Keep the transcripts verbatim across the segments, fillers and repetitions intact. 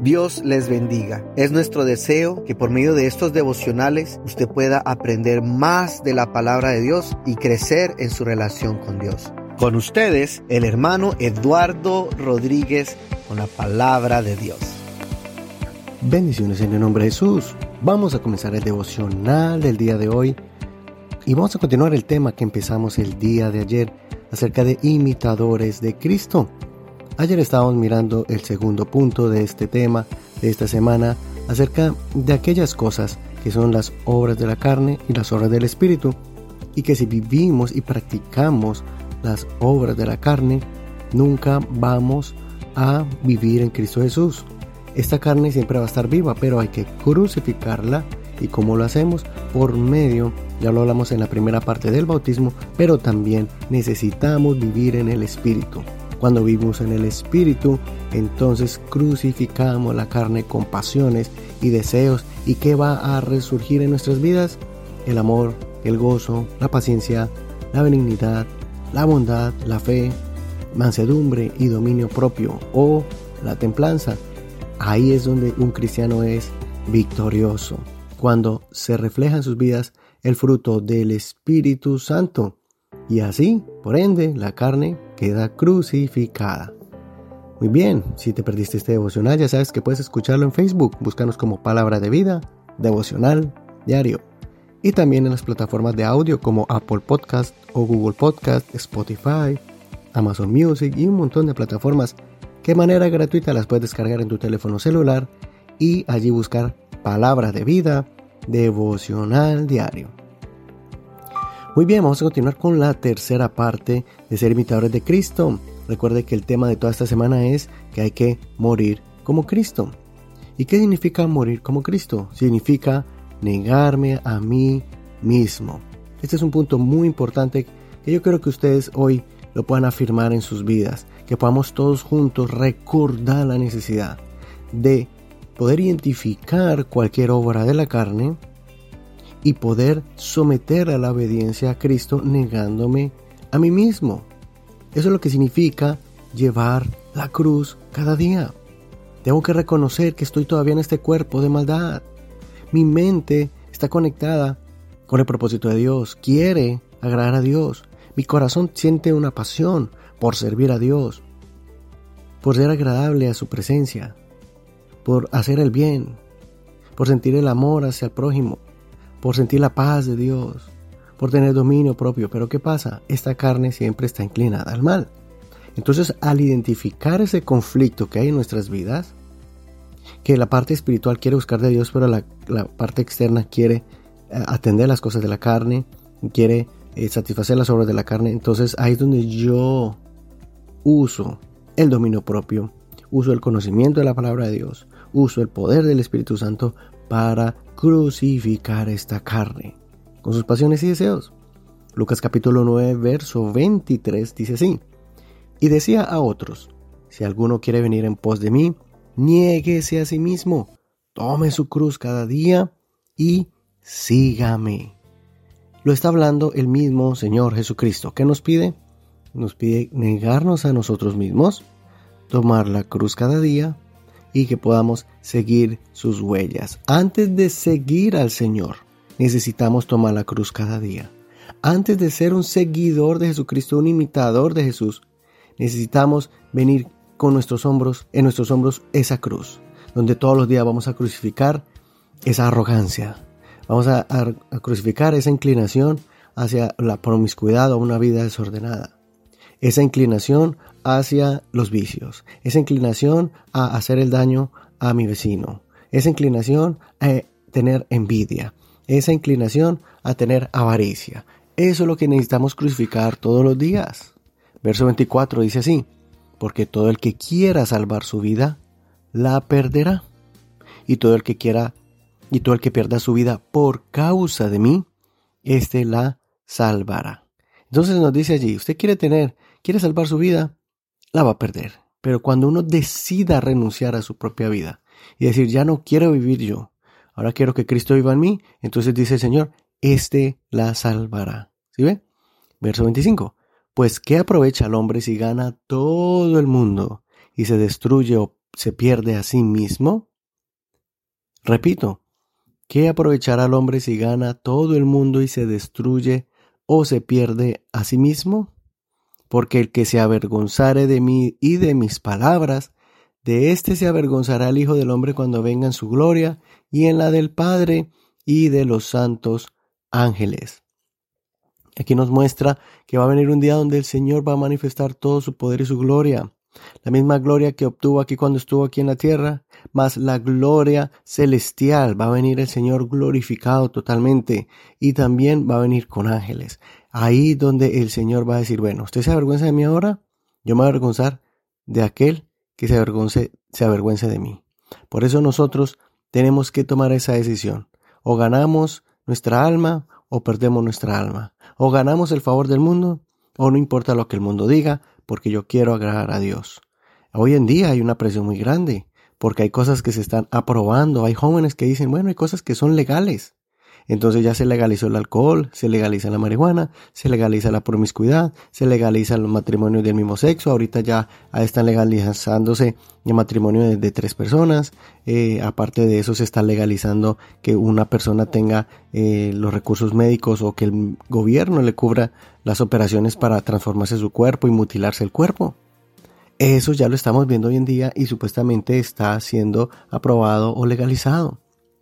Dios les bendiga. Es nuestro deseo que por medio de estos devocionales usted pueda aprender más de la palabra de Dios y crecer en su relación con Dios. Con ustedes, el hermano Eduardo Rodríguez con la palabra de Dios. Bendiciones en el nombre de Jesús. Vamos a comenzar el devocional del día de hoy y vamos a continuar el tema que empezamos el día de ayer acerca de imitadores de Cristo. Ayer estábamos mirando el segundo punto de este tema de esta semana acerca de aquellas cosas que son las obras de la carne y las obras del Espíritu, y que si vivimos y practicamos las obras de la carne, nunca vamos a vivir en Cristo Jesús. Esta carne siempre va a estar viva, pero hay que crucificarla. ¿Y cómo lo hacemos? Por medio, ya lo hablamos en la primera parte del bautismo, pero también necesitamos vivir en el Espíritu. Cuando vivimos en el Espíritu, entonces crucificamos la carne con pasiones y deseos. ¿Y qué va a resurgir en nuestras vidas? El amor, el gozo, la paciencia, la benignidad, la bondad, la fe, mansedumbre y dominio propio, o la templanza. Ahí es donde un cristiano es victorioso, cuando se refleja en sus vidas el fruto del Espíritu Santo. Y así, por ende, la carne queda crucificada. Muy bien, si te perdiste este devocional, ya sabes que puedes escucharlo en Facebook. Búscanos como Palabra de Vida, Devocional Diario. Y también en las plataformas de audio como Apple Podcast o Google Podcast, Spotify, Amazon Music y un montón de plataformas que de manera gratuita las puedes descargar en tu teléfono celular y allí buscar Palabra de Vida, Devocional Diario. Muy bien, vamos a continuar con la tercera parte de ser imitadores de Cristo. Recuerde que el tema de toda esta semana es que hay que morir como Cristo. ¿Y qué significa morir como Cristo? Significa negarme a mí mismo. Este es un punto muy importante que yo creo que ustedes hoy lo puedan afirmar en sus vidas, que podamos todos juntos recordar la necesidad de poder identificar cualquier obra de la carne y poder someter a la obediencia a Cristo negándome a mí mismo. Eso es lo que significa llevar la cruz cada día. Tengo que reconocer que estoy todavía en este cuerpo de maldad. Mi mente está conectada con el propósito de Dios, quiere agradar a Dios. Mi corazón siente una pasión por servir a Dios, por ser agradable a su presencia, por hacer el bien, por sentir el amor hacia el prójimo, por sentir la paz de Dios, por tener dominio propio. Pero ¿qué pasa? Esta carne siempre está inclinada al mal. Entonces, al identificar ese conflicto que hay en nuestras vidas, que la parte espiritual quiere buscar de Dios, pero la, la parte externa quiere uh, atender las cosas de la carne, quiere eh, satisfacer las obras de la carne, entonces ahí es donde yo uso el dominio propio, uso el conocimiento de la palabra de Dios, uso el poder del Espíritu Santo para crucificar esta carne con sus pasiones y deseos. Lucas capítulo nueve, verso veintitrés dice así: y decía a otros, si alguno quiere venir en pos de mí, niéguese a sí mismo, tome su cruz cada día y sígame. Lo está hablando el mismo Señor Jesucristo. ¿Qué nos pide? Nos pide negarnos a nosotros mismos, tomar la cruz cada día y que podamos seguir sus huellas. Antes de seguir al Señor, necesitamos tomar la cruz cada día. Antes de ser un seguidor de Jesucristo, un imitador de Jesús, necesitamos venir con nuestros hombros, en nuestros hombros esa cruz, donde todos los días vamos a crucificar esa arrogancia. Vamos a, a, a crucificar esa inclinación hacia la promiscuidad o una vida desordenada. Esa inclinación hacia los vicios, esa inclinación a hacer el daño a mi vecino, esa inclinación a tener envidia, esa inclinación a tener avaricia. Eso es lo que necesitamos crucificar todos los días. Verso veinticuatro dice así: porque todo el que quiera salvar su vida, la perderá. Y todo el que quiera, y todo el que pierda su vida por causa de mí, éste la salvará. Entonces nos dice allí, usted quiere tener, quiere salvar su vida, la va a perder. Pero cuando uno decida renunciar a su propia vida y decir, ya no quiero vivir yo, ahora quiero que Cristo viva en mí, entonces dice el Señor, este la salvará. ¿Sí ve? Verso veinticinco. Pues ¿qué aprovecha el hombre si gana todo el mundo y se destruye o se pierde a sí mismo? Repito, ¿qué aprovechará el hombre si gana todo el mundo y se destruye o se pierde a sí mismo? Porque el que se avergonzare de mí y de mis palabras, de éste se avergonzará el Hijo del Hombre cuando venga en su gloria y en la del Padre y de los santos ángeles. Aquí nos muestra que va a venir un día donde el Señor va a manifestar todo su poder y su gloria. La misma gloria que obtuvo aquí cuando estuvo aquí en la tierra, más la gloria celestial. Va a venir el Señor glorificado totalmente y también va a venir con ángeles. Ahí donde el Señor va a decir, bueno, ¿usted se avergüenza de mí ahora? Yo me voy a avergonzar de aquel que se avergüence, se avergüence de mí. Por eso nosotros tenemos que tomar esa decisión. O ganamos nuestra alma o perdemos nuestra alma. O ganamos el favor del mundo o no importa lo que el mundo diga, porque yo quiero agradar a Dios. Hoy en día hay una presión muy grande, porque hay cosas que se están aprobando. Hay jóvenes que dicen, bueno, hay cosas que son legales. Entonces ya se legalizó el alcohol, se legaliza la marihuana, se legaliza la promiscuidad, se legaliza los matrimonios del mismo sexo. Ahorita ya están legalizándose el matrimonio de, de tres personas. Eh, aparte de eso se está legalizando que una persona tenga eh, los recursos médicos o que el gobierno le cubra las operaciones para transformarse su cuerpo y mutilarse el cuerpo. Eso ya lo estamos viendo hoy en día y supuestamente está siendo aprobado o legalizado.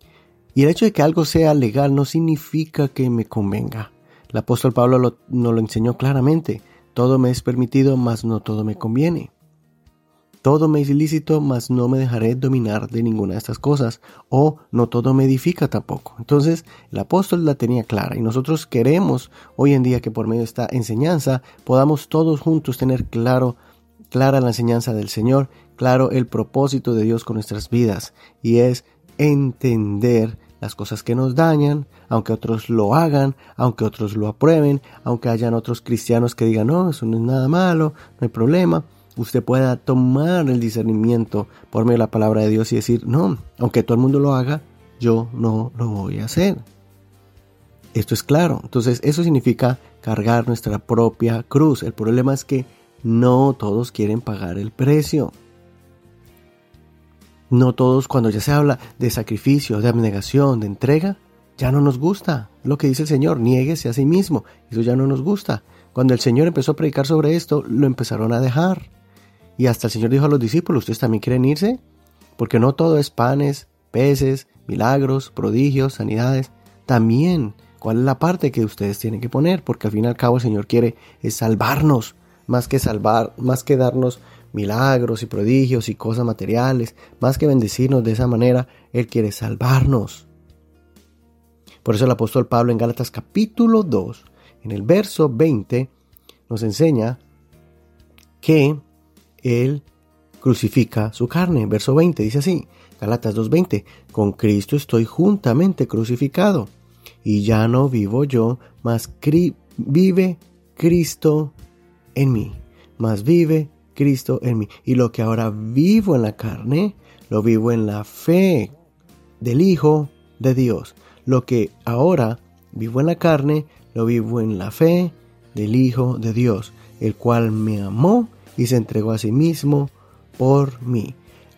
Y el hecho de que algo sea legal no significa que me convenga. El apóstol Pablo lo, nos lo enseñó claramente. Todo me es permitido, mas no todo me conviene. Todo me es ilícito, mas no me dejaré dominar de ninguna de estas cosas. O no todo me edifica tampoco. Entonces el apóstol la tenía clara y nosotros queremos hoy en día que por medio de esta enseñanza podamos todos juntos tener claro, clara la enseñanza del Señor, claro el propósito de Dios con nuestras vidas. Y es entender las cosas que nos dañan, aunque otros lo hagan, aunque otros lo aprueben, aunque hayan otros cristianos que digan, no, eso no es nada malo, no hay problema. Usted pueda tomar el discernimiento por medio de la palabra de Dios y decir, no, aunque todo el mundo lo haga, yo no lo voy a hacer. Esto es claro. Entonces eso significa cargar nuestra propia cruz. El problema es que no todos quieren pagar el precio. No todos, cuando ya se habla de sacrificio, de abnegación, de entrega, ya no nos gusta. Lo que dice el Señor, niéguese a sí mismo. Eso ya no nos gusta. Cuando el Señor empezó a predicar sobre esto, lo empezaron a dejar. Y hasta el Señor dijo a los discípulos, ¿ustedes también quieren irse? Porque no todo es panes, peces, milagros, prodigios, sanidades. También, ¿cuál es la parte que ustedes tienen que poner? Porque al fin y al cabo el Señor quiere es salvarnos, más que salvar, más que darnos milagros y prodigios y cosas materiales, más que bendecirnos de esa manera, Él quiere salvarnos. Por eso el apóstol Pablo en Gálatas capítulo dos, en el verso veinte, nos enseña que Él crucifica su carne. Verso veinte dice así, Gálatas dos veinte, con Cristo estoy juntamente crucificado, y ya no vivo yo, mas cri- vive Cristo en mí, mas vive Cristo en mí. Y lo que ahora vivo en la carne, lo vivo en la fe del Hijo de Dios. Lo que ahora vivo en la carne, lo vivo en la fe del Hijo de Dios, el cual me amó y se entregó a sí mismo por mí.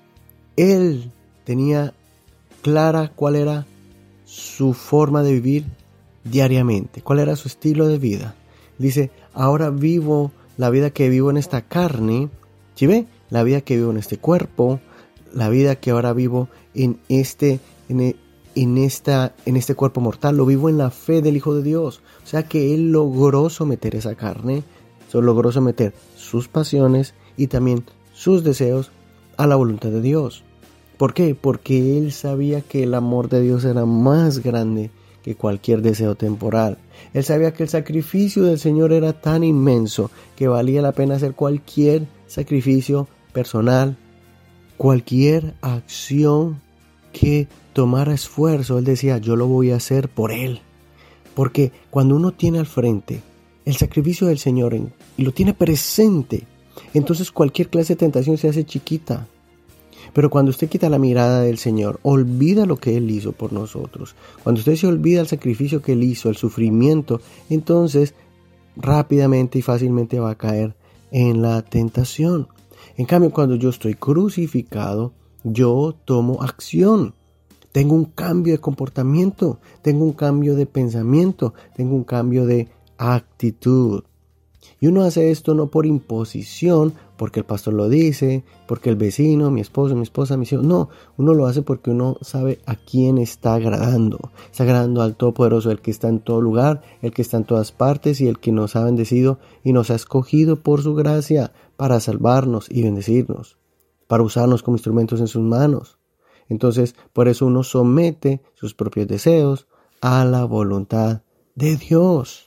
Él tenía clara cuál era su forma de vivir diariamente, cuál era su estilo de vida. Dice, ahora vivo la vida que vivo en esta carne, ¿sí ve? La vida que vivo en este cuerpo, la vida que ahora vivo en este, en, en, esta, en este cuerpo mortal, lo vivo en la fe del Hijo de Dios. O sea que Él logró someter esa carne, logró someter sus pasiones y también sus deseos a la voluntad de Dios. ¿Por qué? Porque Él sabía que el amor de Dios era más grande que cualquier deseo temporal. Él sabía que el sacrificio del Señor era tan inmenso que valía la pena hacer cualquier sacrificio personal, cualquier acción que tomara esfuerzo. Él decía, yo lo voy a hacer por Él. Porque cuando uno tiene al frente el sacrificio del Señor en, y lo tiene presente, entonces cualquier clase de tentación se hace chiquita. Pero cuando usted quita la mirada del Señor, olvida lo que Él hizo por nosotros. Cuando usted se olvida el sacrificio que Él hizo, el sufrimiento, entonces rápidamente y fácilmente va a caer en la tentación. En cambio, cuando yo estoy crucificado, yo tomo acción. Tengo un cambio de comportamiento, tengo un cambio de pensamiento, tengo un cambio de actitud. Y uno hace esto no por imposición, porque el pastor lo dice, porque el vecino, mi esposo, mi esposa, mis hijos. No, uno lo hace porque uno sabe a quién está agradando. Está agradando al Todopoderoso, el que está en todo lugar, el que está en todas partes y el que nos ha bendecido y nos ha escogido por su gracia para salvarnos y bendecirnos, para usarnos como instrumentos en sus manos. Entonces, por eso uno somete sus propios deseos a la voluntad de Dios.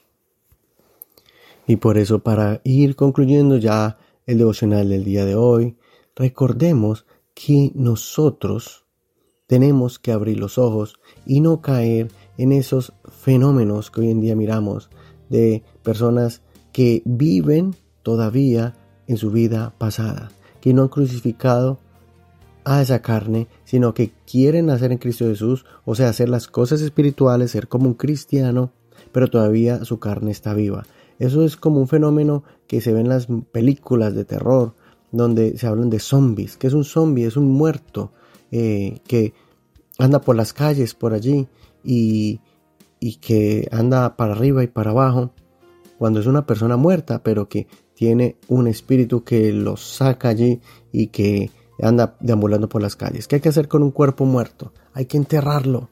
Y por eso, para ir concluyendo ya el devocional del día de hoy, recordemos que nosotros tenemos que abrir los ojos y no caer en esos fenómenos que hoy en día miramos de personas que viven todavía en su vida pasada, que no han crucificado a esa carne, sino que quieren nacer en Cristo Jesús, o sea, hacer las cosas espirituales, ser como un cristiano, pero todavía su carne está viva. Eso es como un fenómeno que se ve en las películas de terror, donde se hablan de zombies. ¿Qué es un zombie? Es un muerto eh, que anda por las calles, por allí, y, y que anda para arriba y para abajo, cuando es una persona muerta, pero que tiene un espíritu que lo saca allí y que anda deambulando por las calles. ¿Qué hay que hacer con un cuerpo muerto? Hay que enterrarlo.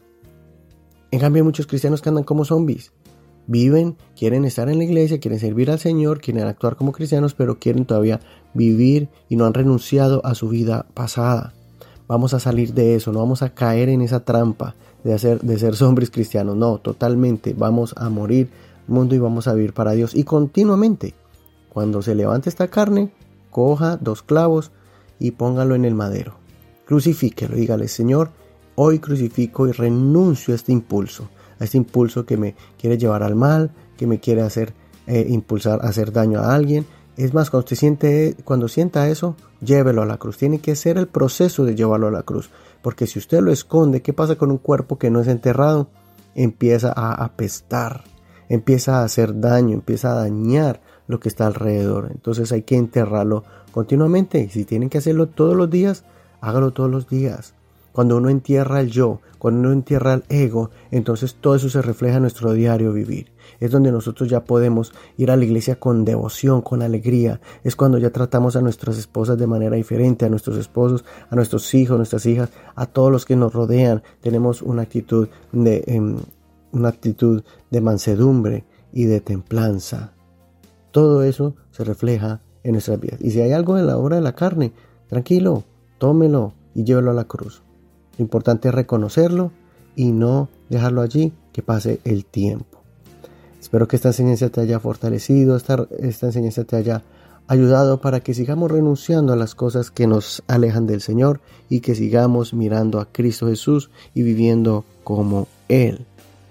En cambio, hay muchos cristianos que andan como zombies. Viven, quieren estar en la iglesia, quieren servir al Señor, quieren actuar como cristianos, pero quieren todavía vivir y no han renunciado a su vida pasada. Vamos a salir de eso, no vamos a caer en esa trampa de, hacer, de ser zombies cristianos. No, totalmente. Vamos a morir mundo y vamos a vivir para Dios. Y continuamente, cuando se levante esta carne, coja dos clavos y póngalo en el madero. Crucifíquelo, dígale: Señor, hoy crucifico y renuncio a este impulso, a este impulso que me quiere llevar al mal, que me quiere hacer eh, impulsar a hacer daño a alguien. Es más, cuando, usted siente, cuando sienta eso, llévelo a la cruz. Tiene que ser el proceso de llevarlo a la cruz, porque si usted lo esconde, ¿qué pasa con un cuerpo que no es enterrado? Empieza a apestar, empieza a hacer daño, empieza a dañar lo que está alrededor. Entonces hay que enterrarlo continuamente, y si tienen que hacerlo todos los días, hágalo todos los días. Cuando uno entierra el yo, cuando uno entierra el ego, entonces todo eso se refleja en nuestro diario vivir. Es donde nosotros ya podemos ir a la iglesia con devoción, con alegría. Es cuando ya tratamos a nuestras esposas de manera diferente, a nuestros esposos, a nuestros hijos, nuestras hijas, a todos los que nos rodean. Tenemos una actitud de, eh, una actitud de mansedumbre y de templanza. Todo eso se refleja en nuestras vidas. Y si hay algo en la obra de la carne, tranquilo, tómelo y llévelo a la cruz. Lo importante es reconocerlo y no dejarlo allí, que pase el tiempo. Espero que esta enseñanza te haya fortalecido, esta, esta enseñanza te haya ayudado para que sigamos renunciando a las cosas que nos alejan del Señor y que sigamos mirando a Cristo Jesús y viviendo como Él.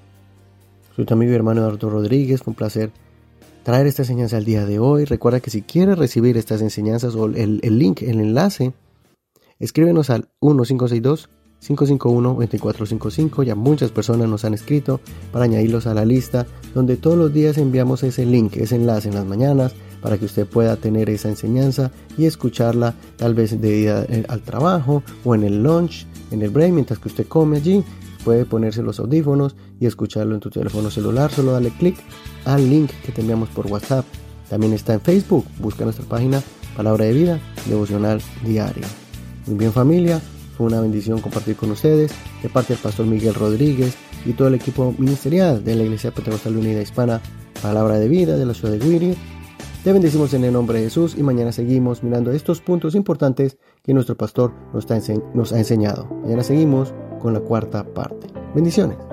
Soy tu amigo y hermano Eduardo Rodríguez. Fue un placer traer esta enseñanza al día de hoy. Recuerda que si quieres recibir estas enseñanzas o el, el link, el enlace, escríbenos al uno cinco seis dos, cinco cinco uno, dos cuatro cinco cinco. Ya muchas personas nos han escrito para añadirlos a la lista, donde todos los días enviamos ese link, ese enlace en las mañanas, para que usted pueda tener esa enseñanza y escucharla tal vez de ida al trabajo o en el lunch, en el break, mientras que usted come allí. Puede ponerse los audífonos y escucharlo en tu teléfono celular. Solo dale clic al link que te enviamos por WhatsApp. También está en Facebook. Busca nuestra página Palabra de Vida, Devocional Diario. Muy bien, familia. Fue una bendición compartir con ustedes de parte del pastor Miguel Rodríguez y todo el equipo ministerial de la Iglesia Pentecostal Unida Hispana Palabra de Vida de la ciudad de Whittier. Te bendecimos en el nombre de Jesús y mañana seguimos mirando estos puntos importantes que nuestro pastor nos, está ense- nos ha enseñado. Mañana seguimos con la cuarta parte. Bendiciones.